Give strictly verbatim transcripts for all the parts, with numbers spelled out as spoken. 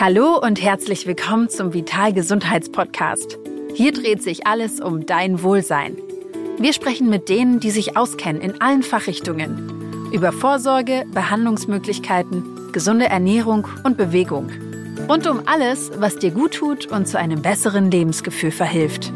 Hallo und herzlich willkommen zum Vital Gesundheitspodcast. Hier dreht sich alles um dein Wohlsein. Wir sprechen mit denen, die sich auskennen in allen Fachrichtungen. Über Vorsorge, Behandlungsmöglichkeiten, gesunde Ernährung und Bewegung. Rund um alles, was dir gut tut und zu einem besseren Lebensgefühl verhilft.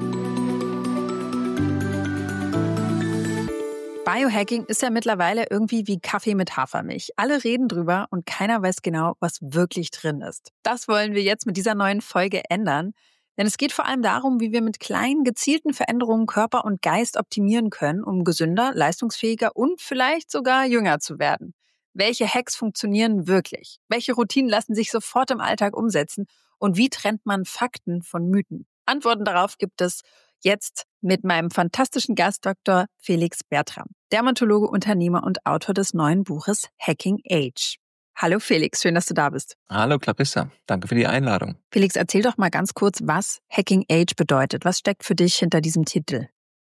Biohacking ist ja mittlerweile irgendwie wie Kaffee mit Hafermilch. Alle reden drüber und keiner weiß genau, was wirklich drin ist. Das wollen wir jetzt mit dieser neuen Folge ändern. Denn es geht vor allem darum, wie wir mit kleinen, gezielten Veränderungen Körper und Geist optimieren können, um gesünder, leistungsfähiger und vielleicht sogar jünger zu werden. Welche Hacks funktionieren wirklich? Welche Routinen lassen sich sofort im Alltag umsetzen? Und wie trennt man Fakten von Mythen? Antworten darauf gibt es jetzt mit meinem fantastischen Gast Doktor Felix Bertram, Dermatologe, Unternehmer und Autor des neuen Buches Hacking Age. Hallo Felix, schön, dass du da bist. Hallo Clarissa, danke für die Einladung. Felix, erzähl doch mal ganz kurz, was Hacking Age bedeutet. Was steckt für dich hinter diesem Titel?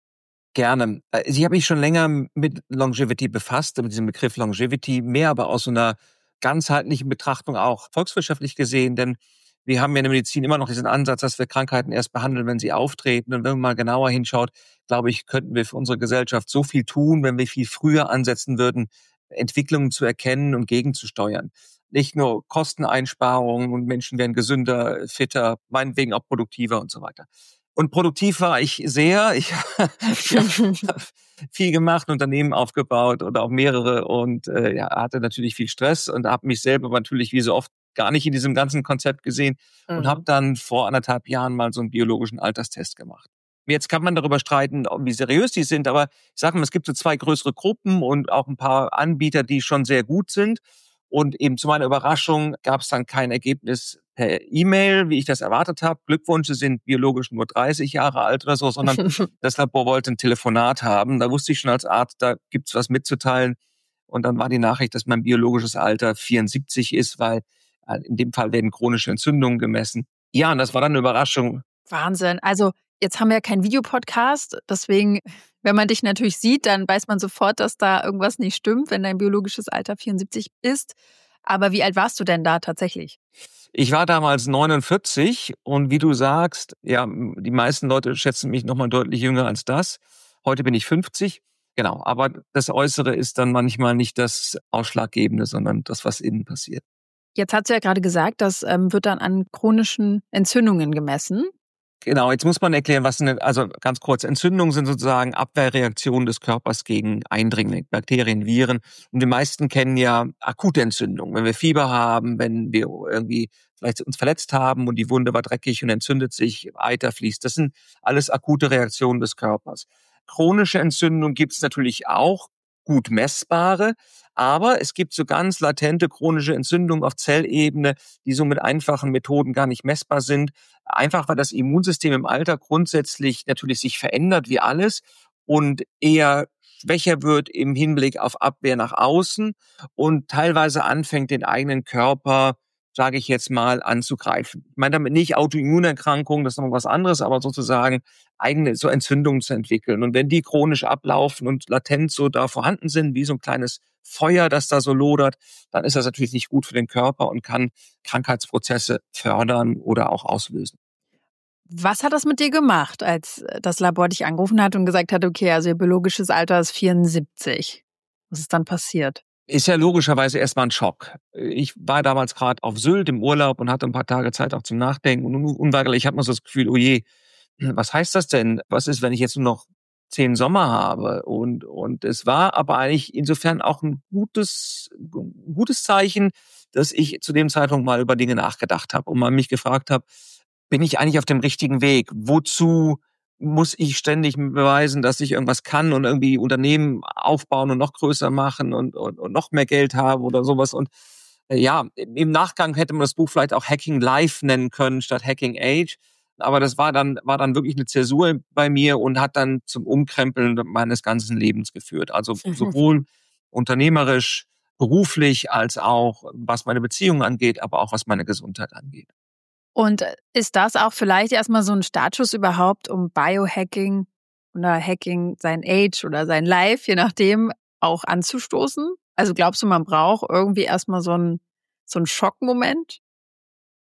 Gerne. Ich habe mich schon länger mit Longevity befasst, mit diesem Begriff Longevity, mehr aber aus so einer ganzheitlichen Betrachtung auch volkswirtschaftlich gesehen, denn wir haben ja in der Medizin immer noch diesen Ansatz, dass wir Krankheiten erst behandeln, wenn sie auftreten. Und wenn man mal genauer hinschaut, glaube ich, könnten wir für unsere Gesellschaft so viel tun, wenn wir viel früher ansetzen würden, Entwicklungen zu erkennen und gegenzusteuern. Nicht nur Kosteneinsparungen und Menschen werden gesünder, fitter, meinetwegen auch produktiver und so weiter. Und produktiv war ich sehr. Ich, ich habe viel gemacht, Unternehmen aufgebaut oder auch mehrere und äh, ja, hatte natürlich viel Stress und habe mich selber natürlich wie so oft gar nicht in diesem ganzen Konzept gesehen mhm. und habe dann vor anderthalb Jahren mal so einen biologischen Alterstest gemacht. Jetzt kann man darüber streiten, wie seriös die sind, aber ich sage mal, es gibt so zwei größere Gruppen und auch ein paar Anbieter, die schon sehr gut sind. Und eben zu meiner Überraschung gab es dann kein Ergebnis per E-Mail, wie ich das erwartet habe. Glückwunsch, Sie sind biologisch nur dreißig Jahre alt oder so, sondern das Labor wollte ein Telefonat haben. Da wusste ich schon als Arzt, da gibt's was mitzuteilen. Und dann war die Nachricht, dass mein biologisches Alter vierundsiebzig ist, weil in dem Fall werden chronische Entzündungen gemessen. Ja, und das war dann eine Überraschung. Wahnsinn. Also jetzt haben wir ja keinen Videopodcast, deswegen, wenn man dich natürlich sieht, dann weiß man sofort, dass da irgendwas nicht stimmt, wenn dein biologisches Alter vierundsiebzig ist. Aber wie alt warst du denn da tatsächlich? Ich war damals neunundvierzig und wie du sagst, ja, die meisten Leute schätzen mich nochmal deutlich jünger als das. Heute bin ich fünfzig. Genau, aber das Äußere ist dann manchmal nicht das Ausschlaggebende, sondern das, was innen passiert. Jetzt hast du ja gerade gesagt, das ähm, wird dann an chronischen Entzündungen gemessen. Genau, jetzt muss man erklären, was eine, also ganz kurz, Entzündungen sind sozusagen Abwehrreaktionen des Körpers gegen Eindringlinge, Bakterien, Viren. Und die meisten kennen ja akute Entzündungen. Wenn wir Fieber haben, wenn wir irgendwie vielleicht uns verletzt haben und die Wunde war dreckig und entzündet sich, Eiter fließt. Das sind alles akute Reaktionen des Körpers. Chronische Entzündungen gibt es natürlich auch, gut messbare, aber es gibt so ganz latente chronische Entzündungen auf Zellebene, die so mit einfachen Methoden gar nicht messbar sind. Einfach weil das Immunsystem im Alter grundsätzlich natürlich sich verändert wie alles und eher schwächer wird im Hinblick auf Abwehr nach außen und teilweise anfängt, den eigenen Körper, sage ich jetzt mal, anzugreifen. Ich meine damit nicht Autoimmunerkrankungen, das ist noch was anderes, aber sozusagen eigene so Entzündungen zu entwickeln. Und wenn die chronisch ablaufen und latent so da vorhanden sind, wie so ein kleines Feuer, das da so lodert, dann ist das natürlich nicht gut für den Körper und kann Krankheitsprozesse fördern oder auch auslösen. Was hat das mit dir gemacht, als das Labor dich angerufen hat und gesagt hat, okay, also ihr biologisches Alter ist vierundsiebzig? Was ist dann passiert? Ist ja logischerweise erstmal ein Schock. Ich war damals gerade auf Sylt im Urlaub und hatte ein paar Tage Zeit auch zum Nachdenken. Und unweigerlich hat man so das Gefühl, oh je, was heißt das denn? Was ist, wenn ich jetzt nur noch zehn Sommer habe? Und, und es war aber eigentlich insofern auch ein gutes, ein gutes Zeichen, dass ich zu dem Zeitpunkt mal über Dinge nachgedacht habe und mal mich gefragt habe, bin ich eigentlich auf dem richtigen Weg? Wozu muss ich ständig beweisen, dass ich irgendwas kann und irgendwie Unternehmen aufbauen und noch größer machen und, und, und noch mehr Geld haben oder sowas. Und äh, ja, im Nachgang hätte man das Buch vielleicht auch Hacking Life nennen können statt Hacking Age. Aber das war dann, war dann wirklich eine Zäsur bei mir und hat dann zum Umkrempeln meines ganzen Lebens geführt. Also sowohl unternehmerisch, beruflich als auch was meine Beziehungen angeht, aber auch was meine Gesundheit angeht. Und ist das auch vielleicht erstmal so ein Startschuss überhaupt, um Biohacking oder Hacking sein Age oder sein Life, je nachdem, auch anzustoßen? Also glaubst du, man braucht irgendwie erstmal so einen so einen Schockmoment?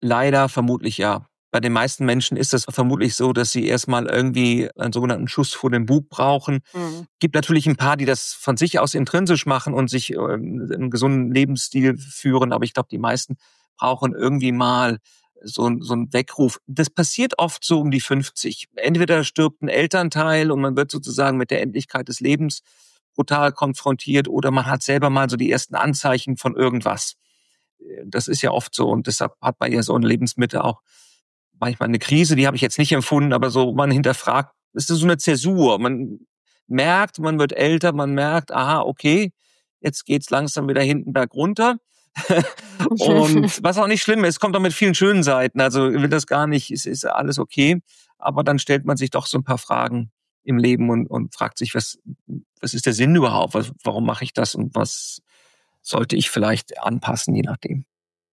Leider vermutlich ja. Bei den meisten Menschen ist das vermutlich so, dass sie erstmal irgendwie einen sogenannten Schuss vor den Bug brauchen. Mhm. Gibt natürlich ein paar, die das von sich aus intrinsisch machen und sich ähm, einen gesunden Lebensstil führen, aber ich glaube, die meisten brauchen irgendwie mal so, so einen Weckruf. Das passiert oft so um die fünfzig. Entweder stirbt ein Elternteil und man wird sozusagen mit der Endlichkeit des Lebens brutal konfrontiert oder man hat selber mal so die ersten Anzeichen von irgendwas. Das ist ja oft so und deshalb hat man ja so eine Lebensmitte auch manchmal eine Krise, die habe ich jetzt nicht empfunden, aber so man hinterfragt, es ist so eine Zäsur. Man merkt, man wird älter, man merkt, aha, okay, jetzt geht's langsam wieder hinten bergunter. Und was auch nicht schlimm ist, kommt auch mit vielen schönen Seiten. Also ich will das gar nicht, es ist alles okay. Aber dann stellt man sich doch so ein paar Fragen im Leben und, und fragt sich, was, was ist der Sinn überhaupt? Was, warum mache ich das und was sollte ich vielleicht anpassen, je nachdem.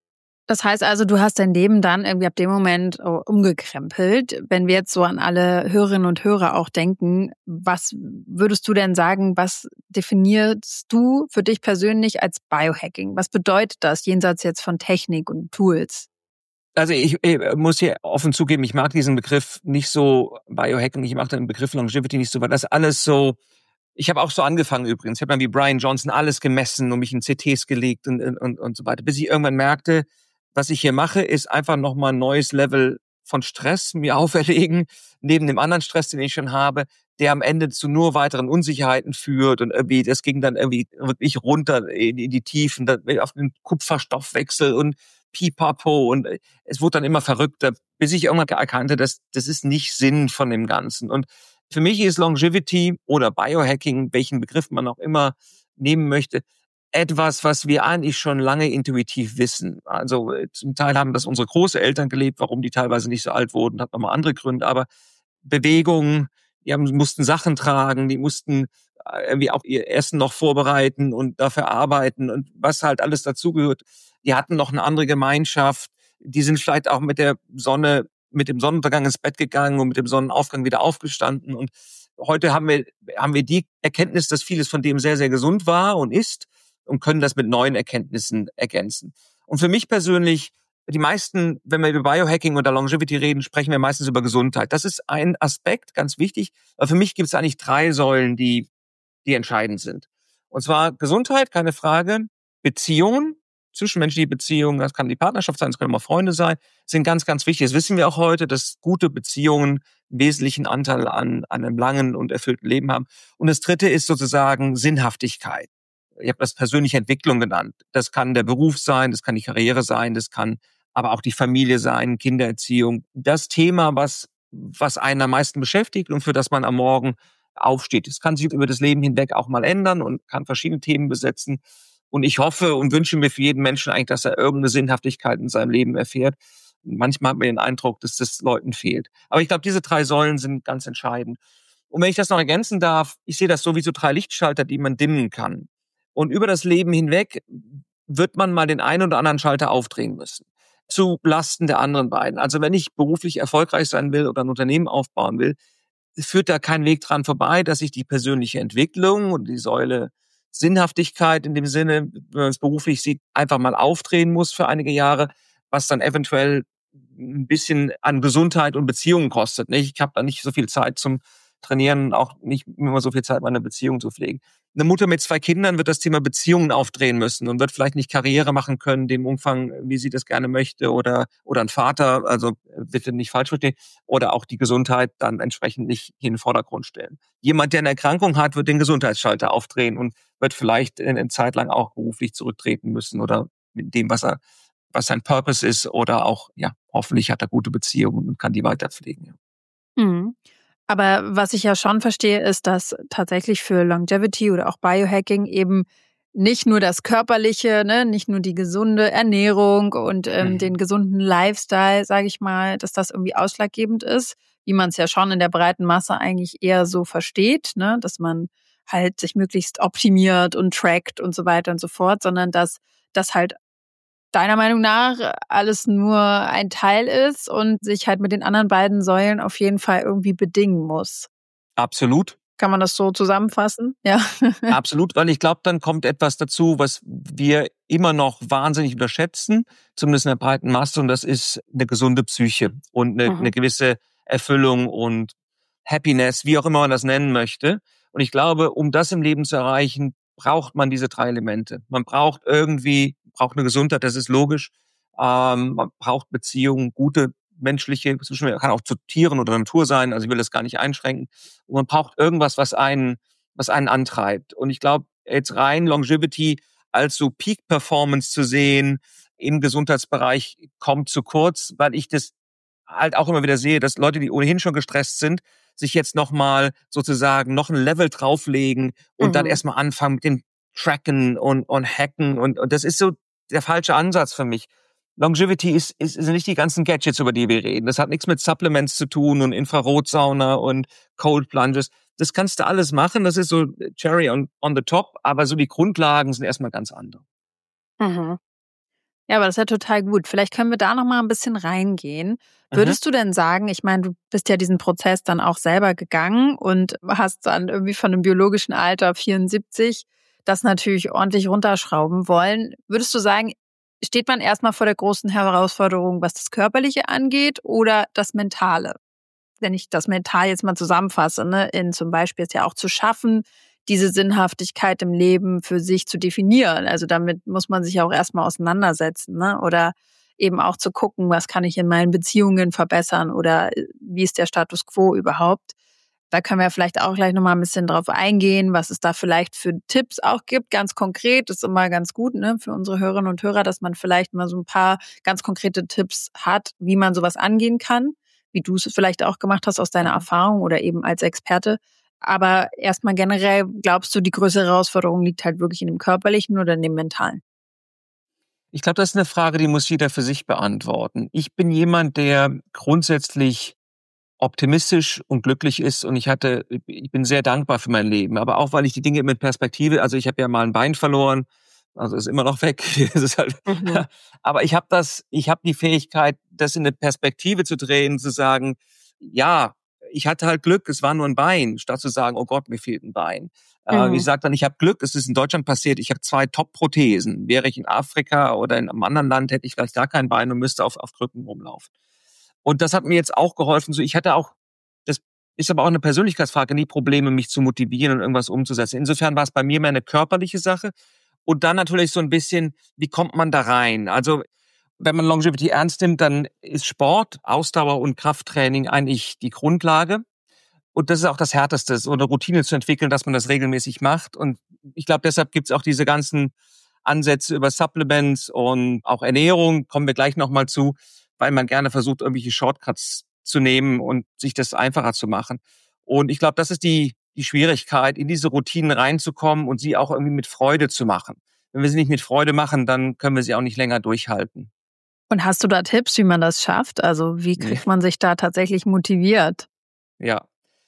Das heißt also, du hast dein Leben dann irgendwie ab dem Moment oh, umgekrempelt. Wenn wir jetzt so an alle Hörerinnen und Hörer auch denken, was würdest du denn sagen, was definierst du für dich persönlich als Biohacking? Was bedeutet das jenseits jetzt von Technik und Tools? Also ich, ich muss hier offen zugeben, ich mag diesen Begriff nicht so, Biohacking, ich mag den Begriff Longevity nicht so, weil das alles so, ich habe auch so angefangen übrigens, ich habe dann wie Brian Johnson alles gemessen und mich in C Ts gelegt und, und, und so weiter, bis ich irgendwann merkte, was ich hier mache, ist einfach nochmal ein neues Level von Stress mir auferlegen, neben dem anderen Stress, den ich schon habe, der am Ende zu nur weiteren Unsicherheiten führt und irgendwie, das ging dann irgendwie wirklich runter in die Tiefen, auf den Kupferstoffwechsel und Pipapo und es wurde dann immer verrückter, bis ich irgendwann erkannte, dass das ist nicht Sinn von dem Ganzen. Und für mich ist Longevity oder Biohacking, welchen Begriff man auch immer nehmen möchte, etwas, was wir eigentlich schon lange intuitiv wissen. Also zum Teil haben das unsere Großeltern gelebt, warum die teilweise nicht so alt wurden, hat nochmal andere Gründe, aber Bewegung, die haben, mussten Sachen tragen, die mussten irgendwie auch ihr Essen noch vorbereiten und dafür arbeiten und was halt alles dazugehört. Die hatten noch eine andere Gemeinschaft, die sind vielleicht auch mit der Sonne, mit dem Sonnenuntergang ins Bett gegangen und mit dem Sonnenaufgang wieder aufgestanden und heute haben wir, haben wir die Erkenntnis, dass vieles von dem sehr, sehr gesund war und ist und können das mit neuen Erkenntnissen ergänzen. Und für mich persönlich, die meisten, wenn wir über Biohacking oder Longevity reden, sprechen wir meistens über Gesundheit. Das ist ein Aspekt, ganz wichtig. Aber für mich gibt es eigentlich drei Säulen, die, die entscheidend sind. Und zwar Gesundheit, keine Frage. Beziehungen, zwischenmenschliche Beziehungen, das kann die Partnerschaft sein, das können auch Freunde sein, sind ganz, ganz wichtig. Das wissen wir auch heute, dass gute Beziehungen einen wesentlichen Anteil an, an einem langen und erfüllten Leben haben. Und das dritte ist sozusagen Sinnhaftigkeit. Ich habe das persönliche Entwicklung genannt. Das kann der Beruf sein, das kann die Karriere sein, das kann aber auch die Familie sein, Kindererziehung. Das Thema, was, was einen am meisten beschäftigt und für das man am Morgen aufsteht. Es kann sich über das Leben hinweg auch mal ändern und kann verschiedene Themen besetzen. Und ich hoffe und wünsche mir für jeden Menschen eigentlich, dass er irgendeine Sinnhaftigkeit in seinem Leben erfährt. Manchmal hat man den Eindruck, dass das Leuten fehlt. Aber ich glaube, diese drei Säulen sind ganz entscheidend. Und wenn ich das noch ergänzen darf, ich sehe das so wie so drei Lichtschalter, die man dimmen kann. Und über das Leben hinweg wird man mal den einen oder anderen Schalter aufdrehen müssen. Zu Lasten der anderen beiden. Also wenn ich beruflich erfolgreich sein will oder ein Unternehmen aufbauen will, führt da kein Weg dran vorbei, dass ich die persönliche Entwicklung und die Säule Sinnhaftigkeit in dem Sinne, wenn man es beruflich sieht, einfach mal aufdrehen muss für einige Jahre, was dann eventuell ein bisschen an Gesundheit und Beziehungen kostet. Ich habe da nicht so viel Zeit zum Trainieren, auch nicht immer so viel Zeit, meine Beziehung zu pflegen. Eine Mutter mit zwei Kindern wird das Thema Beziehungen aufdrehen müssen und wird vielleicht nicht Karriere machen können, dem Umfang, wie sie das gerne möchte, oder oder ein Vater, also bitte nicht falsch verstehen, oder auch die Gesundheit dann entsprechend nicht in den Vordergrund stellen. Jemand, der eine Erkrankung hat, wird den Gesundheitsschalter aufdrehen und wird vielleicht eine Zeit lang auch beruflich zurücktreten müssen oder mit dem, was er, was sein Purpose ist, oder auch, ja, hoffentlich hat er gute Beziehungen und kann die weiterpflegen. Ja. Mhm. Aber was ich ja schon verstehe, ist, dass tatsächlich für Longevity oder auch Biohacking eben nicht nur das Körperliche, ne, nicht nur die gesunde Ernährung und ähm, Mhm. den gesunden Lifestyle, sage ich mal, dass das irgendwie ausschlaggebend ist, wie man es ja schon in der breiten Masse eigentlich eher so versteht, ne, dass man halt sich möglichst optimiert und trackt und so weiter und so fort, sondern dass das halt deiner Meinung nach alles nur ein Teil ist und sich halt mit den anderen beiden Säulen auf jeden Fall irgendwie bedingen muss. Absolut. Kann man das so zusammenfassen? Ja. Absolut, weil ich glaube, dann kommt etwas dazu, was wir immer noch wahnsinnig unterschätzen, zumindest in der breiten Masse, und das ist eine gesunde Psyche und eine, Mhm. eine gewisse Erfüllung und Happiness, wie auch immer man das nennen möchte. Und ich glaube, um das im Leben zu erreichen, braucht man diese drei Elemente. Man braucht irgendwie, braucht eine Gesundheit, das ist logisch. Ähm, man braucht Beziehungen, gute menschliche, kann auch zu Tieren oder Natur sein, also ich will das gar nicht einschränken. Und man braucht irgendwas, was einen, was einen antreibt. Und ich glaube, jetzt rein Longevity als so Peak-Performance zu sehen im Gesundheitsbereich kommt zu kurz, weil ich das halt auch immer wieder sehe, dass Leute, die ohnehin schon gestresst sind, sich jetzt nochmal sozusagen noch ein Level drauflegen und mhm. dann erstmal anfangen mit dem Tracken und, und Hacken. Und, und das ist so der falsche Ansatz für mich. Longevity ist, ist, ist nicht die ganzen Gadgets, über die wir reden. Das hat nichts mit Supplements zu tun und Infrarotsauna und Cold Plunges. Das kannst du alles machen. Das ist so Cherry on, on the top. Aber so die Grundlagen sind erstmal ganz andere. Mhm. Ja, aber das ist ja total gut. Vielleicht können wir da noch mal ein bisschen reingehen. Würdest mhm. du denn sagen, ich meine, du bist ja diesen Prozess dann auch selber gegangen und hast dann irgendwie von einem biologischen Alter vierundsiebzig das natürlich ordentlich runterschrauben wollen. Würdest du sagen, steht man erstmal vor der großen Herausforderung, was das Körperliche angeht oder das Mentale? Wenn ich das mental jetzt mal zusammenfasse, ne, in zum Beispiel ist ja auch zu schaffen, diese Sinnhaftigkeit im Leben für sich zu definieren. Also damit muss man sich auch erstmal auseinandersetzen, ne? Oder eben auch zu gucken, was kann ich in meinen Beziehungen verbessern oder wie ist der Status quo überhaupt. Da können wir vielleicht auch gleich nochmal ein bisschen drauf eingehen, was es da vielleicht für Tipps auch gibt. Ganz konkret, ist immer ganz gut, ne, für unsere Hörerinnen und Hörer, dass man vielleicht mal so ein paar ganz konkrete Tipps hat, wie man sowas angehen kann, wie du es vielleicht auch gemacht hast aus deiner Erfahrung oder eben als Experte. Aber erstmal generell, glaubst du, die größere Herausforderung liegt halt wirklich in dem Körperlichen oder in dem Mentalen? Ich glaube, das ist eine Frage, die muss jeder für sich beantworten. Ich bin jemand, der grundsätzlich optimistisch und glücklich ist und ich hatte, ich bin sehr dankbar für mein Leben, aber auch, weil ich die Dinge mit Perspektive, also ich habe ja mal ein Bein verloren, also ist immer noch weg. Es ist halt, mhm. Aber ich habe das, ich habe die Fähigkeit, das in eine Perspektive zu drehen, zu sagen, ja, ich hatte halt Glück, es war nur ein Bein, statt zu sagen, oh Gott, mir fehlt ein Bein. Mhm. Ich sage dann, ich habe Glück, es ist in Deutschland passiert, ich habe zwei Top-Prothesen. Wäre ich in Afrika oder in einem anderen Land, hätte ich vielleicht gar kein Bein und müsste auf, auf Krücken rumlaufen. Und das hat mir jetzt auch geholfen. So, ich hatte auch, das ist aber auch eine Persönlichkeitsfrage, nie Probleme, mich zu motivieren und irgendwas umzusetzen. Insofern war es bei mir mehr eine körperliche Sache. Und dann natürlich so ein bisschen, wie kommt man da rein? Also, wenn man Longevity ernst nimmt, dann ist Sport, Ausdauer und Krafttraining eigentlich die Grundlage. Und das ist auch das Härteste, so eine Routine zu entwickeln, dass man das regelmäßig macht. Und ich glaube, deshalb gibt's auch diese ganzen Ansätze über Supplements und auch Ernährung, kommen wir gleich nochmal zu, weil man gerne versucht, irgendwelche Shortcuts zu nehmen und sich das einfacher zu machen. Und ich glaube, das ist die, die Schwierigkeit, in diese Routinen reinzukommen und sie auch irgendwie mit Freude zu machen. Wenn wir sie nicht mit Freude machen, dann können wir sie auch nicht länger durchhalten. Und hast du da Tipps, wie man das schafft? Also wie kriegt man sich da tatsächlich motiviert? Ja,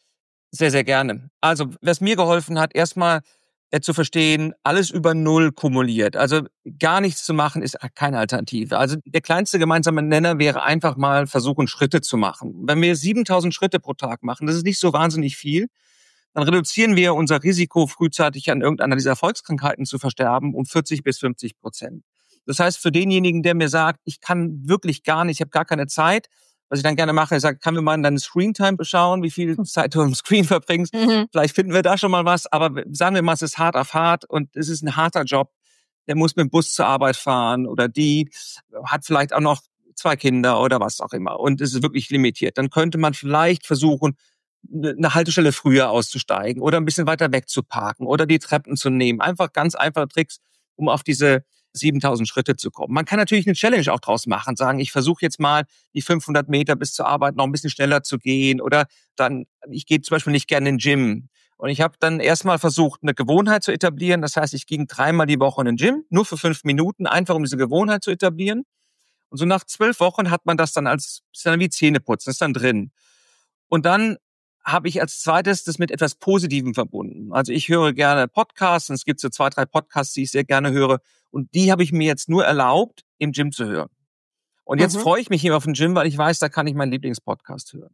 sehr, sehr gerne. Also was mir geholfen hat, erstmal äh, zu verstehen, alles über Null kumuliert. Also gar nichts zu machen ist keine Alternative. Also der kleinste gemeinsame Nenner wäre einfach mal versuchen, Schritte zu machen. Wenn wir siebentausend Schritte pro Tag machen, das ist nicht so wahnsinnig viel, dann reduzieren wir unser Risiko, frühzeitig an irgendeiner dieser Volkskrankheiten zu versterben, um vierzig bis fünfzig Prozent. Das heißt, für denjenigen, der mir sagt, ich kann wirklich gar nicht, ich habe gar keine Zeit, was ich dann gerne mache, ich sage, kann wir mal in deine Screentime beschauen, wie viel Zeit du am Screen verbringst. Mhm. Vielleicht finden wir da schon mal was, aber sagen wir mal, es ist hart auf hart und es ist ein harter Job. Der muss mit dem Bus zur Arbeit fahren oder die hat vielleicht auch noch zwei Kinder oder was auch immer und es ist wirklich limitiert. Dann könnte man vielleicht versuchen, eine Haltestelle früher auszusteigen oder ein bisschen weiter weg zu parken oder die Treppen zu nehmen. Einfach ganz einfache Tricks, um auf diese siebentausend Schritte zu kommen. Man kann natürlich eine Challenge auch draus machen, sagen, ich versuche jetzt mal die fünfhundert Meter bis zur Arbeit noch ein bisschen schneller zu gehen oder dann, ich gehe zum Beispiel nicht gerne in den Gym. Und ich habe dann erstmal versucht, eine Gewohnheit zu etablieren. Das heißt, ich ging dreimal die Woche in den Gym, nur für fünf Minuten, einfach um diese Gewohnheit zu etablieren. Und so nach zwölf Wochen hat man das dann als, ist dann wie Zähneputzen, ist dann drin. Und dann habe ich als zweites das mit etwas Positivem verbunden. Also ich höre gerne Podcasts und es gibt so zwei, drei Podcasts, die ich sehr gerne höre. Und die habe ich mir jetzt nur erlaubt, im Gym zu hören. Und jetzt mhm. freue ich mich hier auf den Gym, weil ich weiß, da kann ich meinen Lieblingspodcast hören.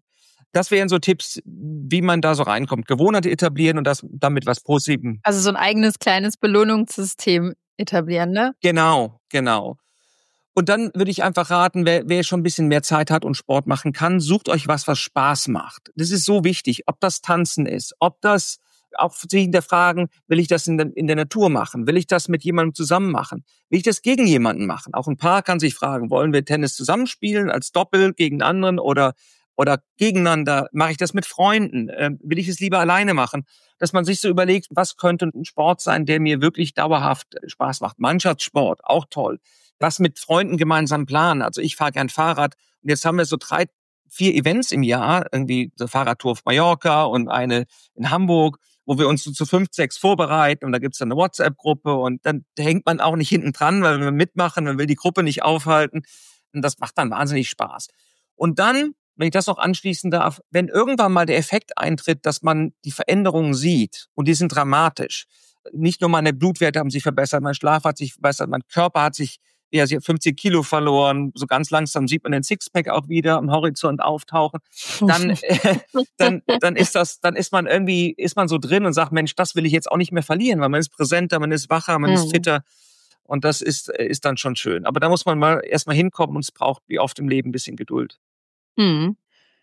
Das wären so Tipps, wie man da so reinkommt. Gewohnheiten etablieren und das damit was Positives. Also so ein eigenes kleines Belohnungssystem etablieren, ne? Genau, genau. Und dann würde ich einfach raten, wer, wer schon ein bisschen mehr Zeit hat und Sport machen kann, sucht euch was, was Spaß macht. Das ist so wichtig, ob das Tanzen ist, ob das auch sich hinterfragen, will ich das in der, in der Natur machen? Will ich das mit jemandem zusammen machen? Will ich das gegen jemanden machen? Auch ein Paar kann sich fragen, wollen wir Tennis zusammenspielen als Doppel gegen anderen oder oder gegeneinander? Mache ich das mit Freunden? Ähm, will ich es lieber alleine machen? Dass man sich so überlegt, was könnte ein Sport sein, der mir wirklich dauerhaft Spaß macht? Mannschaftssport, auch toll. Was mit Freunden gemeinsam planen. Also ich fahre gern Fahrrad und jetzt haben wir so drei, vier Events im Jahr, irgendwie so Fahrradtour auf Mallorca und eine in Hamburg, wo wir uns so zu fünf, sechs vorbereiten und da gibt's dann eine WhatsApp-Gruppe und dann hängt man auch nicht hinten dran, weil wir mitmachen, man will die Gruppe nicht aufhalten und das macht dann wahnsinnig Spaß. Und dann, wenn ich das noch anschließen darf, wenn irgendwann mal der Effekt eintritt, dass man die Veränderungen sieht und die sind dramatisch, nicht nur meine Blutwerte haben sich verbessert, mein Schlaf hat sich verbessert, mein Körper hat sich, ja, sie hat fünfzig Kilo verloren, so ganz langsam sieht man den Sixpack auch wieder am Horizont auftauchen, dann, äh, dann, dann ist das, dann ist man irgendwie, ist man so drin und sagt, Mensch, das will ich jetzt auch nicht mehr verlieren, weil man ist präsenter, man ist wacher, man mhm. ist fitter und das ist, ist dann schon schön. Aber da muss man mal erstmal hinkommen und es braucht wie oft im Leben ein bisschen Geduld. Mhm.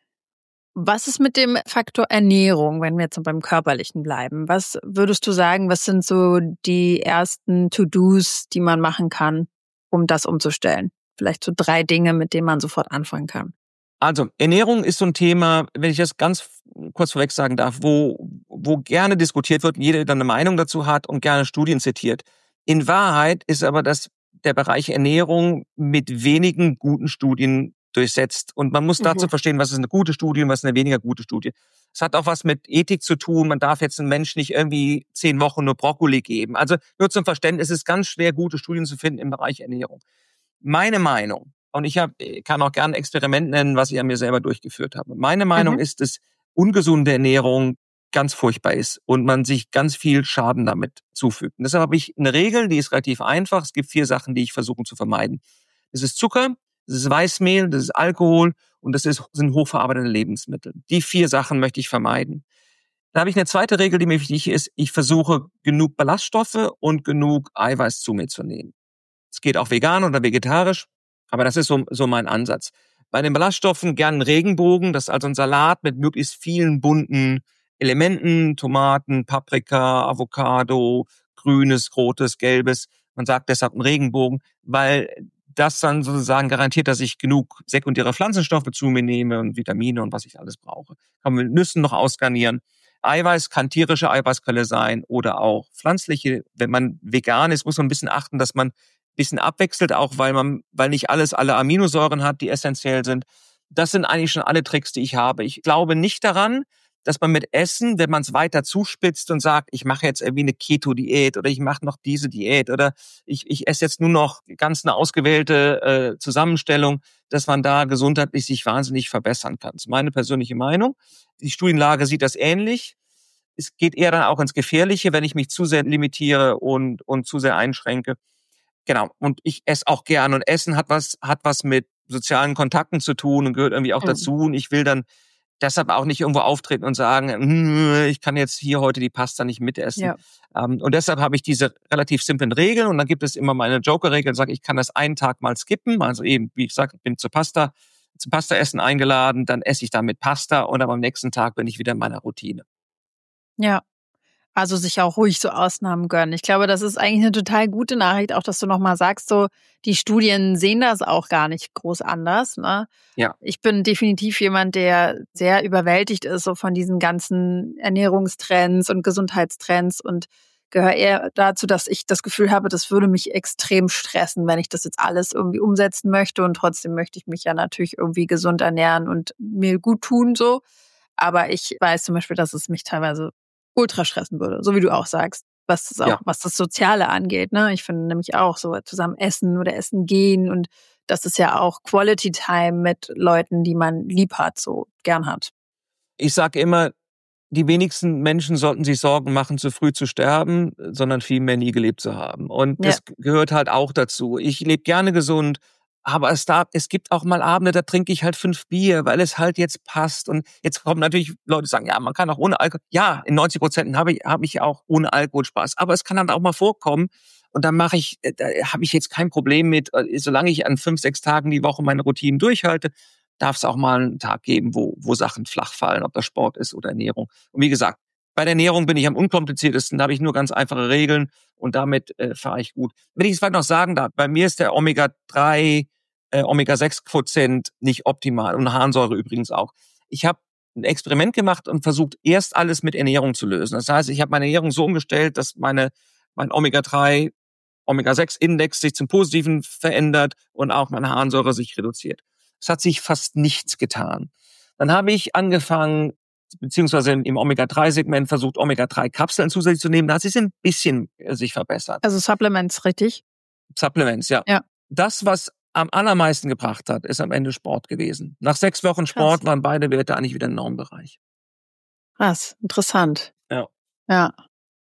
Was ist mit dem Faktor Ernährung, wenn wir jetzt beim Körperlichen bleiben? Was würdest du sagen, was sind so die ersten To-Dos, die man machen kann, um das umzustellen? Vielleicht so drei Dinge, mit denen man sofort anfangen kann. Also Ernährung ist so ein Thema, wenn ich das ganz kurz vorweg sagen darf, wo, wo gerne diskutiert wird, jeder dann eine Meinung dazu hat und gerne Studien zitiert. In Wahrheit ist aber das der Bereich Ernährung mit wenigen guten Studien durchsetzt. Und man muss dazu mhm. verstehen, was ist eine gute Studie und was ist eine weniger gute Studie. Es hat auch was mit Ethik zu tun. Man darf jetzt einem Menschen nicht irgendwie zehn Wochen nur Brokkoli geben. Also nur zum Verständnis, es ist ganz schwer, gute Studien zu finden im Bereich Ernährung. Meine Meinung, und ich hab, kann auch gerne ein Experiment nennen, was ich an mir selber durchgeführt habe. Meine Meinung mhm. ist, dass ungesunde Ernährung ganz furchtbar ist und man sich ganz viel Schaden damit zufügt. Und deshalb habe ich eine Regel, die ist relativ einfach. Es gibt vier Sachen, die ich versuche zu vermeiden. Das ist Zucker, das ist Weißmehl, das ist Alkohol und das ist, sind hochverarbeitete Lebensmittel. Die vier Sachen möchte ich vermeiden. Da habe ich eine zweite Regel, die mir wichtig ist. Ich versuche, genug Ballaststoffe und genug Eiweiß zu mir zu nehmen. Es geht auch vegan oder vegetarisch, aber das ist so, so mein Ansatz. Bei den Ballaststoffen gern einen Regenbogen, das ist also ein Salat mit möglichst vielen bunten Elementen, Tomaten, Paprika, Avocado, grünes, rotes, gelbes. Man sagt deshalb einen Regenbogen, weil das dann sozusagen garantiert, dass ich genug sekundäre Pflanzenstoffe zu mir nehme und Vitamine und was ich alles brauche. Kann man mit Nüssen noch ausgarnieren. Eiweiß kann tierische Eiweißquelle sein oder auch pflanzliche. Wenn man vegan ist, muss man ein bisschen achten, dass man ein bisschen abwechselt, auch weil man, weil nicht alles alle Aminosäuren hat, die essentiell sind. Das sind eigentlich schon alle Tricks, die ich habe. Ich glaube nicht daran, dass man mit Essen, wenn man es weiter zuspitzt und sagt, ich mache jetzt irgendwie eine Keto-Diät oder ich mache noch diese Diät oder ich, ich esse jetzt nur noch ganz eine ausgewählte äh, Zusammenstellung, dass man da gesundheitlich sich wahnsinnig verbessern kann. Das ist meine persönliche Meinung. Die Studienlage sieht das ähnlich. Es geht eher dann auch ins Gefährliche, wenn ich mich zu sehr limitiere und, und zu sehr einschränke. Genau. Und ich esse auch gern und Essen hat was, hat was mit sozialen Kontakten zu tun und gehört irgendwie auch mhm. dazu. Und ich will dann deshalb auch nicht irgendwo auftreten und sagen, ich kann jetzt hier heute die Pasta nicht mitessen. Ja. Und deshalb habe ich diese relativ simplen Regeln und dann gibt es immer meine Joker-Regeln, sage ich kann das einen Tag mal skippen, also eben, wie ich sage, ich bin zur Pasta, zum Pasta-Essen eingeladen, dann esse ich damit Pasta und am nächsten Tag bin ich wieder in meiner Routine. Ja. Also sich auch ruhig so Ausnahmen gönnen. Ich glaube, das ist eigentlich eine total gute Nachricht, auch dass du nochmal sagst, so die Studien sehen das auch gar nicht groß anders. Ne? Ja. Ich bin definitiv jemand, der sehr überwältigt ist so von diesen ganzen Ernährungstrends und Gesundheitstrends und gehöre eher dazu, dass ich das Gefühl habe, das würde mich extrem stressen, wenn ich das jetzt alles irgendwie umsetzen möchte und trotzdem möchte ich mich ja natürlich irgendwie gesund ernähren und mir gut tun so. Aber ich weiß zum Beispiel, dass es mich teilweise ultra stressen würde, so wie du auch sagst, was das auch, ja. was das Soziale angeht, ne? Ich finde nämlich auch so zusammen essen oder essen gehen und das ist ja auch Quality Time mit Leuten, die man lieb hat, so gern hat. Ich sage immer, die wenigsten Menschen sollten sich Sorgen machen, zu früh zu sterben, sondern vielmehr nie gelebt zu haben. Und das ja. gehört halt auch dazu. Ich lebe gerne gesund, Aber es, da, es gibt auch mal Abende, da trinke ich halt fünf Bier, weil es halt jetzt passt. Und jetzt kommen natürlich Leute, die sagen, ja, man kann auch ohne Alkohol. Ja, in neunzig Prozent habe ich, habe ich auch ohne Alkohol Spaß. Aber es kann dann auch mal vorkommen. Und dann mache ich, da habe ich jetzt kein Problem mit, solange ich an fünf, sechs Tagen die Woche meine Routinen durchhalte, darf es auch mal einen Tag geben, wo, wo Sachen flach fallen, ob das Sport ist oder Ernährung. Und wie gesagt, bei der Ernährung bin ich am unkompliziertesten, da habe ich nur ganz einfache Regeln und damit äh, fahre ich gut. Wenn ich es vielleicht noch sagen darf, bei mir ist der Omega drei, äh, Omega sechs Quotient nicht optimal und Harnsäure übrigens auch. Ich habe ein Experiment gemacht und versucht, erst alles mit Ernährung zu lösen. Das heißt, ich habe meine Ernährung so umgestellt, dass meine mein Omega drei, Omega sechs Index sich zum Positiven verändert und auch meine Harnsäure sich reduziert. Es hat sich fast nichts getan. Dann habe ich angefangen, beziehungsweise im Omega drei Segment versucht, Omega drei Kapseln zusätzlich zu nehmen. Da hat es ein bisschen sich verbessert. Also Supplements, richtig? Supplements, ja. Ja. Das, was am allermeisten gebracht hat, ist am Ende Sport gewesen. Nach sechs Wochen Sport Krass. Waren beide Werte eigentlich wieder im Normbereich. Krass, interessant. Ja. Ja.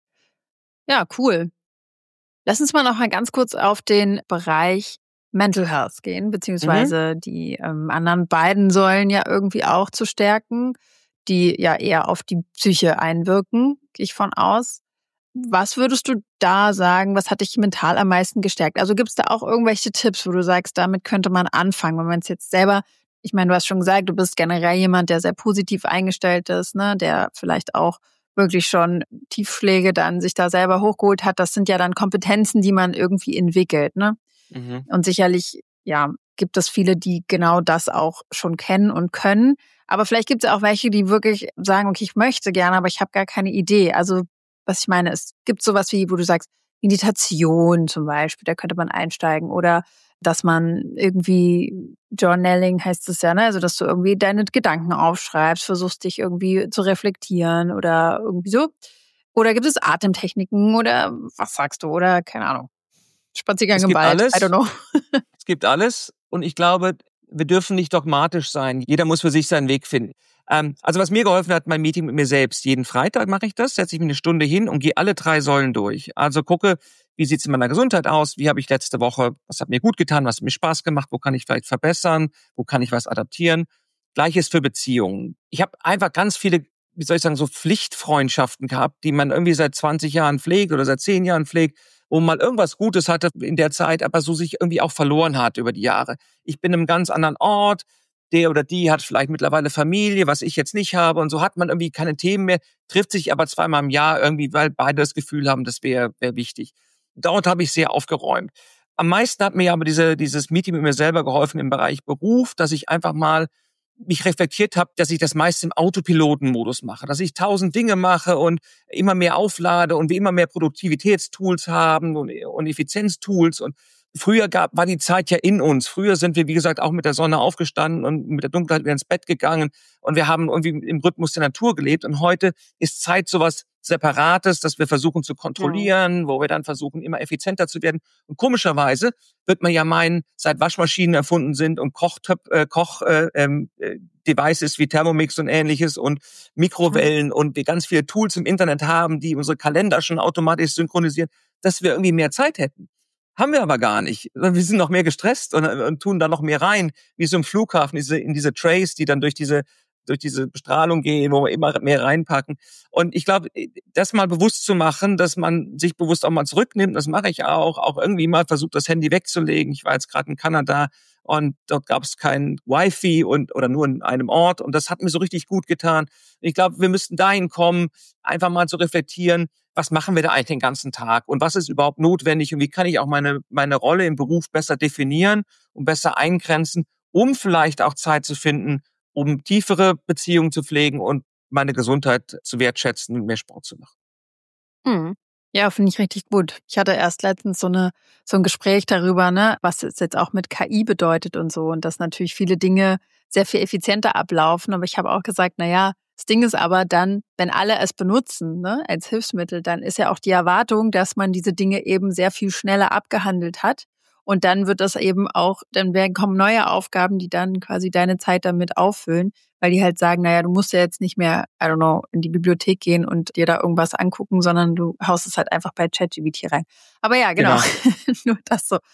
Ja, cool. Lass uns mal noch mal ganz kurz auf den Bereich Mental Health gehen, beziehungsweise mhm. die ähm, anderen beiden Säulen ja irgendwie auch zu stärken, die ja eher auf die Psyche einwirken, gehe ich von aus. Was würdest du da sagen, was hat dich mental am meisten gestärkt? Also gibt es da auch irgendwelche Tipps, wo du sagst, damit könnte man anfangen, wenn man es jetzt selber, ich meine, du hast schon gesagt, du bist generell jemand, der sehr positiv eingestellt ist, ne, der vielleicht auch wirklich schon Tiefschläge dann sich da selber hochgeholt hat. Das sind ja dann Kompetenzen, die man irgendwie entwickelt, ne? Mhm. Und sicherlich, ja, gibt es viele, die genau das auch schon kennen und können. Aber vielleicht gibt es auch welche, die wirklich sagen, okay, ich möchte gerne, aber ich habe gar keine Idee. Also was ich meine, es gibt sowas wie, wo du sagst, Meditation zum Beispiel, da könnte man einsteigen. Oder dass man irgendwie, Journaling heißt es ja, ne? Also dass du irgendwie deine Gedanken aufschreibst, versuchst dich irgendwie zu reflektieren oder irgendwie so. Oder gibt es Atemtechniken oder was sagst du? Oder keine Ahnung, Spaziergang im Wald, alles. I don't know. Es gibt alles und ich glaube, wir dürfen nicht dogmatisch sein. Jeder muss für sich seinen Weg finden. Ähm, also was mir geholfen hat, mein Meeting mit mir selbst. Jeden Freitag mache ich das, setze ich mich eine Stunde hin und gehe alle drei Säulen durch. Also gucke, wie sieht's in meiner Gesundheit aus? Wie habe ich letzte Woche, was hat mir gut getan, was hat mir Spaß gemacht? Wo kann ich vielleicht verbessern? Wo kann ich was adaptieren? Gleiches für Beziehungen. Ich habe einfach ganz viele, wie soll ich sagen, so Pflichtfreundschaften gehabt, die man irgendwie seit zwanzig Jahren pflegt oder seit zehn Jahren pflegt, wo man mal irgendwas Gutes hatte in der Zeit, aber so sich irgendwie auch verloren hat über die Jahre. Ich bin in einem ganz anderen Ort, der oder die hat vielleicht mittlerweile Familie, was ich jetzt nicht habe und so hat man irgendwie keine Themen mehr, trifft sich aber zweimal im Jahr irgendwie, weil beide das Gefühl haben, das wäre wär wichtig. Dort habe ich sehr aufgeräumt. Am meisten hat mir aber diese, dieses Meeting mit mir selber geholfen im Bereich Beruf, dass ich einfach mal mich reflektiert habe, dass ich das meist im Autopilotenmodus mache, dass ich tausend Dinge mache und immer mehr auflade und wir immer mehr Produktivitätstools haben und, und Effizienztools und früher gab, war die Zeit ja in uns. Früher sind wir, wie gesagt, auch mit der Sonne aufgestanden und mit der Dunkelheit wieder ins Bett gegangen und wir haben irgendwie im Rhythmus der Natur gelebt und heute ist Zeit sowas Separates, das wir versuchen zu kontrollieren, ja. wo wir dann versuchen, immer effizienter zu werden. Und komischerweise wird man ja meinen, seit Waschmaschinen erfunden sind und Kochtöp, äh, Koch äh, ähm, Devices wie Thermomix und ähnliches und Mikrowellen mhm. und wir ganz viele Tools im Internet haben, die unsere Kalender schon automatisch synchronisieren, dass wir irgendwie mehr Zeit hätten. Haben wir aber gar nicht. Wir sind noch mehr gestresst und, und tun da noch mehr rein, wie so im Flughafen, diese, in diese Trays, die dann durch diese durch diese Bestrahlung gehen, wo wir immer mehr reinpacken. Und ich glaube, das mal bewusst zu machen, dass man sich bewusst auch mal zurücknimmt, das mache ich auch, auch irgendwie mal versucht, das Handy wegzulegen. Ich war jetzt gerade in Kanada und dort gab es kein Wi-Fi und oder nur in einem Ort und das hat mir so richtig gut getan. Ich glaube, wir müssten dahin kommen, einfach mal zu reflektieren, was machen wir da eigentlich den ganzen Tag und was ist überhaupt notwendig und wie kann ich auch meine meine Rolle im Beruf besser definieren und besser eingrenzen, um vielleicht auch Zeit zu finden, um tiefere Beziehungen zu pflegen und meine Gesundheit zu wertschätzen und mehr Sport zu machen. Mhm. Ja, finde ich richtig gut. Ich hatte erst letztens so eine so ein Gespräch darüber, ne, was es jetzt auch mit K I bedeutet und so und dass natürlich viele Dinge sehr viel effizienter ablaufen. Aber ich habe auch gesagt, na ja, das Ding ist aber dann, wenn alle es benutzen, ne, als Hilfsmittel, dann ist ja auch die Erwartung, dass man diese Dinge eben sehr viel schneller abgehandelt hat. Und dann wird das eben auch, dann werden kommen neue Aufgaben, die dann quasi deine Zeit damit auffüllen, weil die halt sagen, naja, du musst ja jetzt nicht mehr, I don't know, in die Bibliothek gehen und dir da irgendwas angucken, sondern du haust es halt einfach bei ChatGPT rein. Aber ja, genau, genau. Nur das so.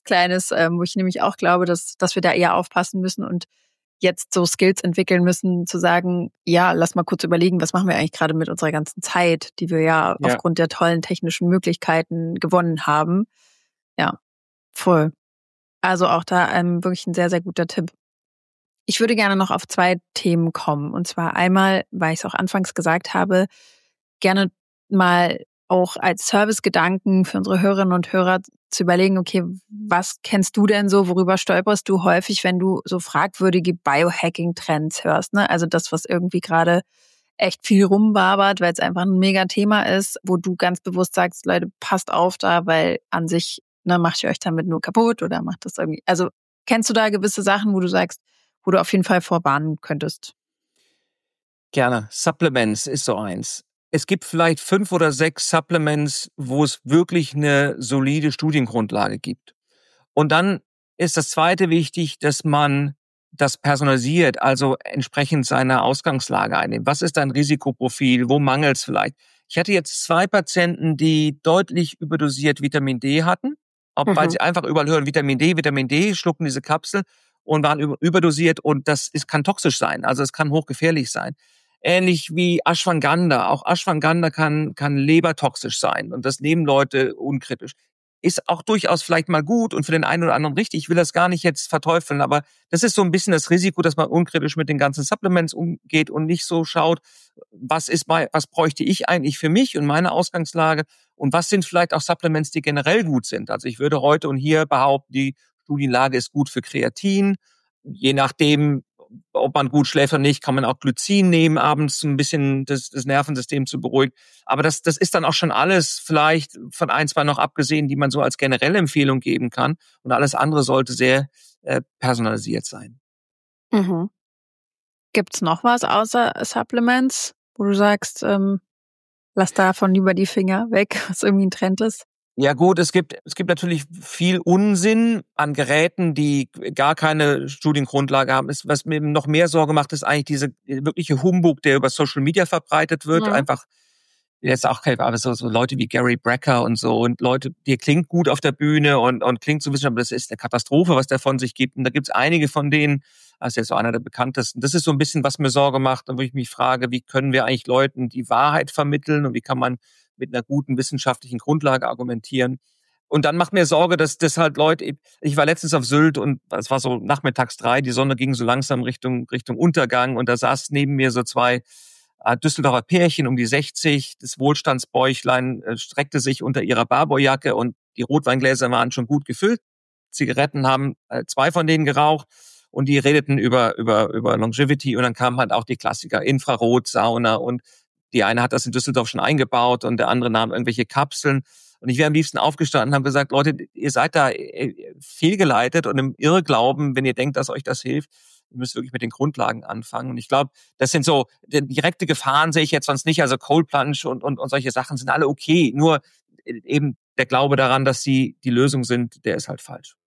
Kleines, ähm, wo ich nämlich auch glaube, dass, dass wir da eher aufpassen müssen und jetzt so Skills entwickeln müssen, zu sagen, ja, lass mal kurz überlegen, was machen wir eigentlich gerade mit unserer ganzen Zeit, die wir ja, ja. aufgrund der tollen technischen Möglichkeiten gewonnen haben. Ja, voll. Also auch da ähm, wirklich ein sehr, sehr guter Tipp. Ich würde gerne noch auf zwei Themen kommen. Und zwar einmal, weil ich es auch anfangs gesagt habe, gerne mal auch als Servicegedanken für unsere Hörerinnen und Hörer zu überlegen, okay, was kennst du denn so, worüber stolperst du häufig, wenn du so fragwürdige Biohacking-Trends hörst, ne? Also das, was irgendwie gerade echt viel rumwabert, weil es einfach ein mega Thema ist, wo du ganz bewusst sagst, Leute, passt auf da, weil an sich, ne, macht ihr euch damit nur kaputt oder macht das irgendwie, also kennst du da gewisse Sachen, wo du sagst, wo du auf jeden Fall vorwarnen könntest? Gerne. Supplements ist so eins. Es gibt vielleicht fünf oder sechs Supplements, wo es wirklich eine solide Studiengrundlage gibt. Und dann ist das Zweite wichtig, dass man das personalisiert, also entsprechend seiner Ausgangslage einnimmt. Was ist dein Risikoprofil? Wo mangelt es vielleicht? Ich hatte jetzt zwei Patienten, die deutlich überdosiert Vitamin D hatten, auch weil Mhm. sie einfach überall hören, Vitamin D, Vitamin D, schlucken diese Kapsel und waren überdosiert und das ist, kann toxisch sein, also es kann hochgefährlich sein. Ähnlich wie Ashwagandha. Auch Ashwagandha kann, kann lebertoxisch sein und das nehmen Leute unkritisch. Ist auch durchaus vielleicht mal gut und für den einen oder anderen richtig. Ich will das gar nicht jetzt verteufeln, aber das ist so ein bisschen das Risiko, dass man unkritisch mit den ganzen Supplements umgeht und nicht so schaut, was ist bei, was bräuchte ich eigentlich für mich und meine Ausgangslage und was sind vielleicht auch Supplements, die generell gut sind. Also ich würde heute und hier behaupten, die Studienlage ist gut für Kreatin. Je nachdem, ob man gut schläft oder nicht, kann man auch Glycin nehmen, abends ein bisschen das, das Nervensystem zu beruhigen. Aber das, das ist dann auch schon alles, vielleicht von ein, zwei noch abgesehen, die man so als generelle Empfehlung geben kann. Und alles andere sollte sehr äh, personalisiert sein. Mhm. Gibt's noch was außer Supplements, wo du sagst, ähm, lass davon lieber die Finger weg, was irgendwie ein Trend ist? Ja gut, es gibt es gibt natürlich viel Unsinn an Geräten, die gar keine Studiengrundlage haben. Es, was mir noch mehr Sorge macht, ist eigentlich diese wirkliche Humbug, der über Social Media verbreitet wird. Mhm. Einfach jetzt auch aber so, so Leute wie Gary Brecker und so und Leute, die klingt gut auf der Bühne und und klingt so ein bisschen, aber das ist eine Katastrophe, was der von sich gibt. Und da gibt's einige von denen, das ist jetzt so einer der bekanntesten. Das ist so ein bisschen, was mir Sorge macht, und wo ich mich frage, wie können wir eigentlich Leuten die Wahrheit vermitteln und wie kann man mit einer guten wissenschaftlichen Grundlage argumentieren. Und dann macht mir Sorge, dass das halt Leute, ich war letztens auf Sylt und es war so nachmittags drei, die Sonne ging so langsam Richtung, Richtung Untergang und da saß neben mir so zwei äh, Düsseldorfer Pärchen um die sechzig, das Wohlstandsbäuchlein äh, streckte sich unter ihrer Barbourjacke und die Rotweingläser waren schon gut gefüllt. Zigaretten haben äh, zwei von denen geraucht und die redeten über, über, über Longevity und dann kamen halt auch die Klassiker, Infrarot, Sauna und die eine hat das in Düsseldorf schon eingebaut und der andere nahm irgendwelche Kapseln. Und ich wäre am liebsten aufgestanden und habe gesagt, Leute, ihr seid da fehlgeleitet und im Irrglauben, wenn ihr denkt, dass euch das hilft. Ihr müsst wirklich mit den Grundlagen anfangen. Und ich glaube, das sind so, direkte Gefahren sehe ich jetzt sonst nicht. Also Cold Plunge und, und, und solche Sachen sind alle okay. Nur eben der Glaube daran, dass sie die Lösung sind, der ist halt falsch.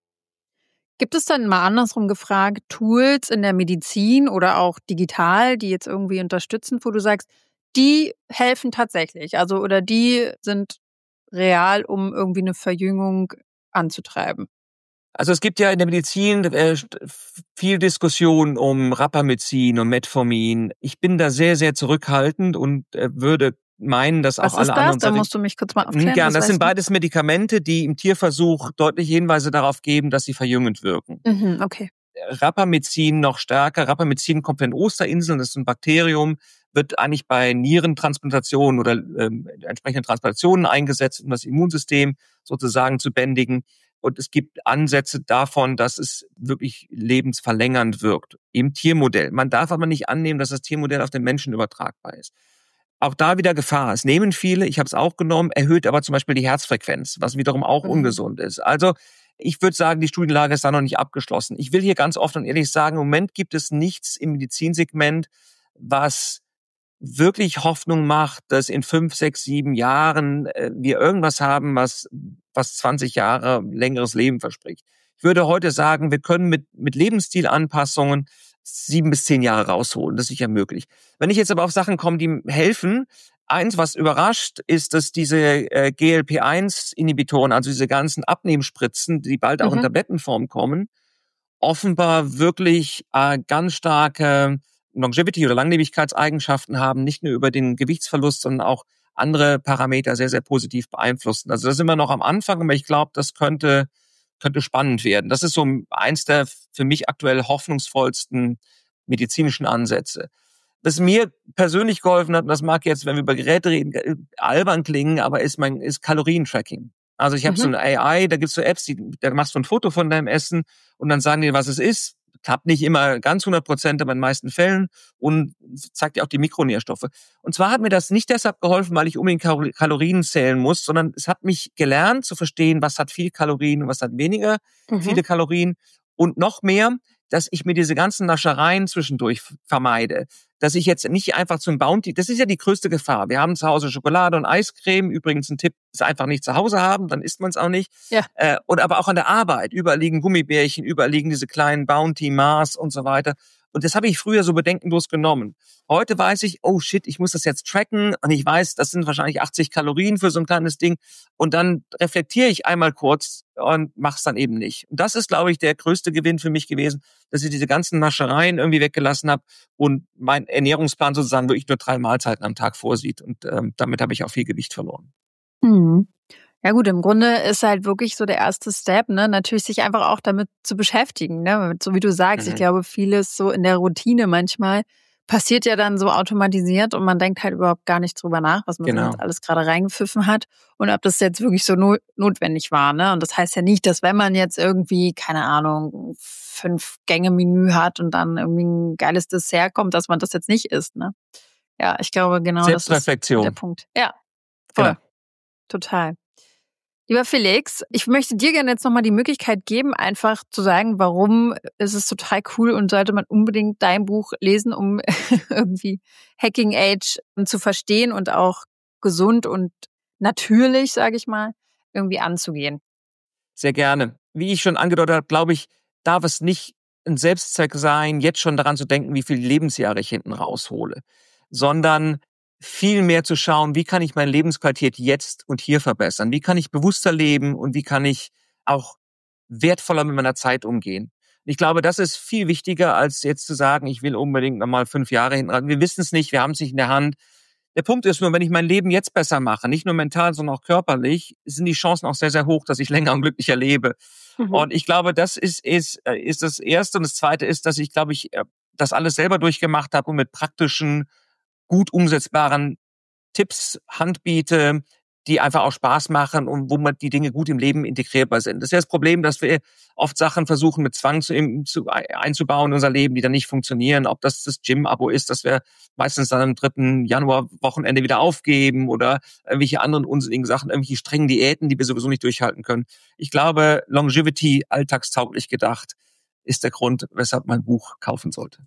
Gibt es dann mal andersrum gefragt, Tools in der Medizin oder auch digital, die jetzt irgendwie unterstützen, wo du sagst, die helfen tatsächlich, also oder die sind real, um irgendwie eine Verjüngung anzutreiben? Also es gibt ja in der Medizin äh, viel Diskussion um Rapamycin und Metformin. Ich bin da sehr, sehr zurückhaltend und äh, würde meinen, dass auch Was ist alle das? anderen... Da musst du mich kurz mal aufklären. Gern, Das das sind weißt du? beides Medikamente, die im Tierversuch deutliche Hinweise darauf geben, dass sie verjüngend wirken. Mhm, okay. Rapamycin noch stärker. Rapamycin kommt von den Osterinseln, das ist ein Bakterium, wird eigentlich bei Nierentransplantationen oder ähm, entsprechenden Transplantationen eingesetzt, um das Immunsystem sozusagen zu bändigen. Und es gibt Ansätze davon, dass es wirklich lebensverlängernd wirkt im Tiermodell. Man darf aber nicht annehmen, dass das Tiermodell auf den Menschen übertragbar ist. Auch da wieder Gefahr. Es nehmen viele, ich habe es auch genommen, erhöht aber zum Beispiel die Herzfrequenz, was wiederum auch Mhm. ungesund ist. Also ich würde sagen, die Studienlage ist da noch nicht abgeschlossen. Ich will hier ganz offen und ehrlich sagen, im Moment gibt es nichts im Medizinsegment, was wirklich Hoffnung macht, dass in fünf, sechs, sieben Jahren äh, wir irgendwas haben, was, was zwanzig Jahre längeres Leben verspricht. Ich würde heute sagen, wir können mit, mit Lebensstilanpassungen sieben bis zehn Jahre rausholen. Das ist sicher möglich. Wenn ich jetzt aber auf Sachen komme, die helfen, eins, was überrascht, ist, dass diese äh, G L P eins Inhibitoren, also diese ganzen Abnehmspritzen, die bald auch mhm. in Tablettenform kommen, offenbar wirklich äh, ganz starke Longevity- oder Langlebigkeitseigenschaften haben, nicht nur über den Gewichtsverlust, sondern auch andere Parameter sehr, sehr positiv beeinflussen. Also da sind wir noch am Anfang, aber ich glaube, das könnte könnte spannend werden. Das ist so eins der für mich aktuell hoffnungsvollsten medizinischen Ansätze. Was mir persönlich geholfen hat, und das mag jetzt, wenn wir über Geräte reden, albern klingen, aber ist mein ist Kalorientracking. Also ich habe mhm. so eine A I, da gibt's so Apps, die, da machst du ein Foto von deinem Essen und dann sagen die, was es ist. Klappt nicht immer ganz hundert Prozent, aber in den meisten Fällen und zeigt dir auch die Mikronährstoffe. Und zwar hat mir das nicht deshalb geholfen, weil ich unbedingt Kalorien zählen muss, sondern es hat mich gelernt zu verstehen, was hat viel Kalorien und was hat weniger mhm. viele Kalorien. Und noch mehr, dass ich mir diese ganzen Naschereien zwischendurch vermeide. Dass ich jetzt nicht einfach zum Bounty, das ist ja die größte Gefahr. Wir haben zu Hause Schokolade und Eiscreme. Übrigens ein Tipp, ist einfach nicht zu Hause haben, dann isst man es auch nicht. Ja. Äh, und aber auch an der Arbeit. Überall liegen Gummibärchen, überall liegen diese kleinen Bounty, Mars und so weiter. Und das habe ich früher so bedenkenlos genommen. Heute weiß ich, oh shit, ich muss das jetzt tracken und ich weiß, das sind wahrscheinlich achtzig Kalorien für so ein kleines Ding. Und dann reflektiere ich einmal kurz und mach's dann eben nicht. Und das ist, glaube ich, der größte Gewinn für mich gewesen, dass ich diese ganzen Naschereien irgendwie weggelassen habe und mein Ernährungsplan sozusagen wirklich nur drei Mahlzeiten am Tag vorsieht. Und ähm, damit habe ich auch viel Gewicht verloren. Mhm. Ja gut, im Grunde ist halt wirklich so der erste Step, ne, natürlich sich einfach auch damit zu beschäftigen, ne, so wie du sagst, mhm. ich glaube, vieles so in der Routine manchmal passiert ja dann so automatisiert und man denkt halt überhaupt gar nicht drüber nach, was man genau. so jetzt alles gerade reingepfiffen hat und ob das jetzt wirklich so no- notwendig war, ne, und das heißt ja nicht, dass wenn man jetzt irgendwie, keine Ahnung, fünf Gänge Menü hat und dann irgendwie ein geiles Dessert kommt, dass man das jetzt nicht isst, ne. Ja, ich glaube, genau das ist der Punkt. Ja, voll, genau. Total. Lieber Felix, ich möchte dir gerne jetzt nochmal die Möglichkeit geben, einfach zu sagen, warum ist es total cool und sollte man unbedingt dein Buch lesen, um irgendwie Hacking Age zu verstehen und auch gesund und natürlich, sage ich mal, irgendwie anzugehen. Sehr gerne. Wie ich schon angedeutet habe, glaube ich, darf es nicht ein Selbstzweck sein, jetzt schon daran zu denken, wie viele Lebensjahre ich hinten raushole, sondern viel mehr zu schauen, wie kann ich meine Lebensqualität jetzt und hier verbessern? Wie kann ich bewusster leben und wie kann ich auch wertvoller mit meiner Zeit umgehen? Ich glaube, das ist viel wichtiger, als jetzt zu sagen, ich will unbedingt nochmal fünf Jahre hinten. Wir wissen es nicht, wir haben es nicht in der Hand. Der Punkt ist nur, wenn ich mein Leben jetzt besser mache, nicht nur mental, sondern auch körperlich, sind die Chancen auch sehr, sehr hoch, dass ich länger und glücklicher lebe. Mhm. Und ich glaube, das ist, ist, ist das Erste. Und das Zweite ist, dass ich, glaube ich, das alles selber durchgemacht habe und mit praktischen, gut umsetzbaren Tipps handbiete, die einfach auch Spaß machen und wo man die Dinge gut im Leben integrierbar sind. Das ist ja das Problem, dass wir oft Sachen versuchen mit Zwang zu, zu, einzubauen in unser Leben, die dann nicht funktionieren. Ob das das Gym-Abo ist, dass wir meistens dann am dritten Januar-Wochenende wieder aufgeben oder irgendwelche anderen unsinnigen Sachen, irgendwelche strengen Diäten, die wir sowieso nicht durchhalten können. Ich glaube, Longevity, alltagstauglich gedacht, ist der Grund, weshalb man ein Buch kaufen sollte.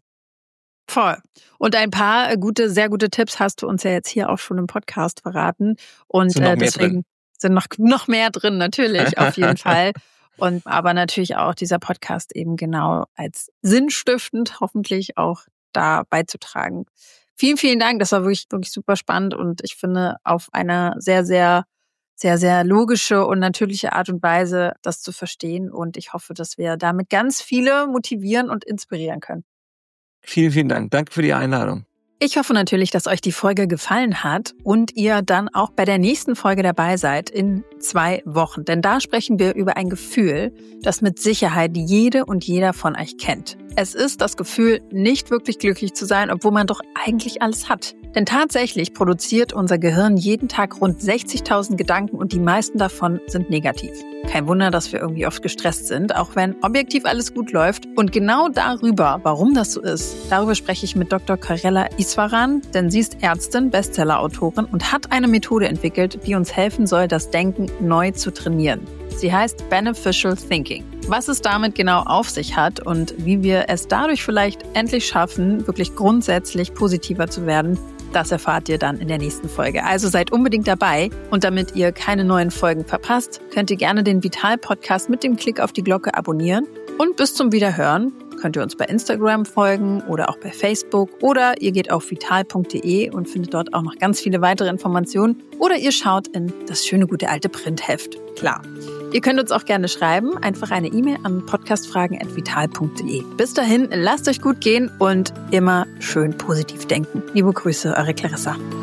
Voll. Und ein paar gute, sehr gute Tipps hast du uns ja jetzt hier auch schon im Podcast verraten. Und sind äh, deswegen drin. sind noch, noch mehr drin, natürlich, auf jeden Fall. Und aber natürlich auch dieser Podcast eben genau als sinnstiftend hoffentlich auch da beizutragen. Vielen, vielen Dank. Das war wirklich, wirklich super spannend und ich finde auf eine sehr, sehr, sehr, sehr logische und natürliche Art und Weise das zu verstehen. Und ich hoffe, dass wir damit ganz viele motivieren und inspirieren können. Vielen, vielen Dank. Danke für die Einladung. Ich hoffe natürlich, dass euch die Folge gefallen hat und ihr dann auch bei der nächsten Folge dabei seid in zwei Wochen. Denn da sprechen wir über ein Gefühl, das mit Sicherheit jede und jeder von euch kennt. Es ist das Gefühl, nicht wirklich glücklich zu sein, obwohl man doch eigentlich alles hat. Denn tatsächlich produziert unser Gehirn jeden Tag rund sechzigtausend Gedanken und die meisten davon sind negativ. Kein Wunder, dass wir irgendwie oft gestresst sind, auch wenn objektiv alles gut läuft. Und genau darüber, warum das so ist, darüber spreche ich mit Doktor Karela Iswaran, denn sie ist Ärztin, Bestsellerautorin und hat eine Methode entwickelt, die uns helfen soll, das Denken neu zu trainieren. Sie heißt Beneficial Thinking. Was es damit genau auf sich hat und wie wir es dadurch vielleicht endlich schaffen, wirklich grundsätzlich positiver zu werden, das erfahrt ihr dann in der nächsten Folge. Also seid unbedingt dabei und damit ihr keine neuen Folgen verpasst, könnt ihr gerne den Vital-Podcast mit dem Klick auf die Glocke abonnieren. Und bis zum Wiederhören könnt ihr uns bei Instagram folgen oder auch bei Facebook oder ihr geht auf vital punkt de und findet dort auch noch ganz viele weitere Informationen oder ihr schaut in das schöne gute alte Printheft. Klar. Ihr könnt uns auch gerne schreiben, einfach eine E-Mail an podcastfragen at vital punkt de. Bis dahin, lasst euch gut gehen und immer schön positiv denken. Liebe Grüße, eure Clarissa.